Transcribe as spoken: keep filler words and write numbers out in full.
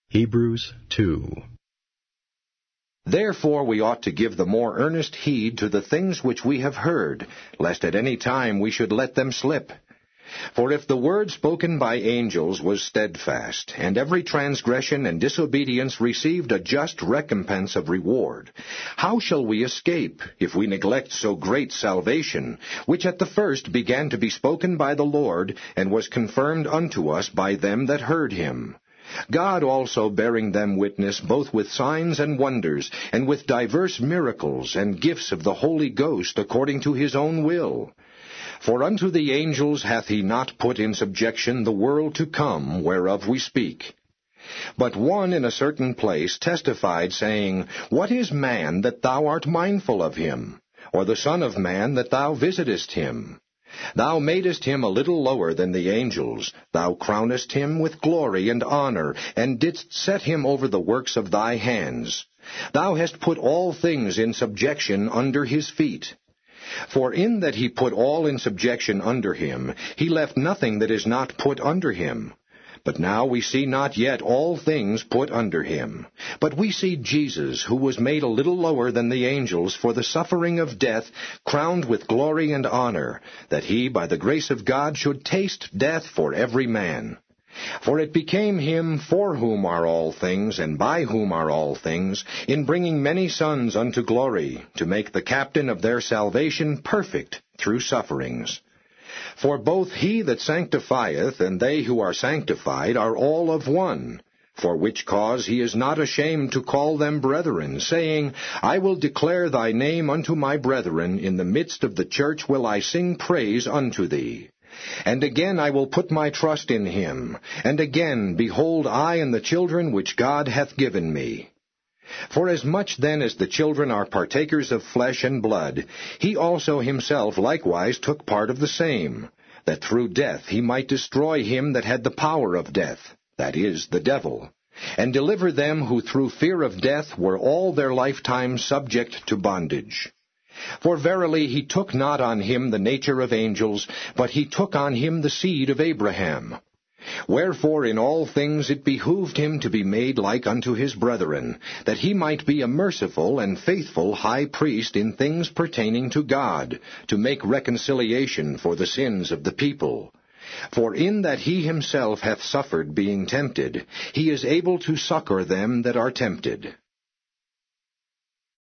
Hebrews two. Therefore we ought to give the more earnest heed to the things which we have heard, lest at any time we should let them slip. For if the word spoken by angels was steadfast, and every transgression and disobedience received a just recompense of reward, how shall we escape, if we neglect so great salvation, which at the first began to be spoken by the Lord, and was confirmed unto us by them that heard him? God also bearing them witness both with signs and wonders, and with divers miracles and gifts of the Holy Ghost according to his own will. For unto the angels hath he not put in subjection the world to come, whereof we speak. But one in a certain place testified, saying, What is man, that thou art mindful of him? Or the Son of man, that thou visitest him? Thou madest him a little lower than the angels. Thou crownest him with glory and honor, and didst set him over the works of thy hands. Thou hast put all things in subjection under his feet. For in that he put all in subjection under him, he left nothing that is not put under him. But now we see not yet all things put under him. But we see Jesus, who was made a little lower than the angels for the suffering of death, crowned with glory and honor, that he, by the grace of God, should taste death for every man. For it became him for whom are all things, and by whom are all things, in bringing many sons unto glory, to make the captain of their salvation perfect through sufferings. For both he that sanctifieth and they who are sanctified are all of one, for which cause he is not ashamed to call them brethren, saying, I will declare thy name unto my brethren, in the midst of the church will I sing praise unto thee. And again I will put my trust in him. And again, behold, I and the children which God hath given me. For as much then as the children are partakers of flesh and blood, he also himself likewise took part of the same, that through death he might destroy him that had the power of death, that is, the devil, and deliver them who through fear of death were all their lifetime subject to bondage. For verily he took not on him the nature of angels, but he took on him the seed of Abraham. Wherefore in all things it behooved him to be made like unto his brethren, that he might be a merciful and faithful high priest in things pertaining to God, to make reconciliation for the sins of the people. For in that he himself hath suffered being tempted, he is able to succor them that are tempted.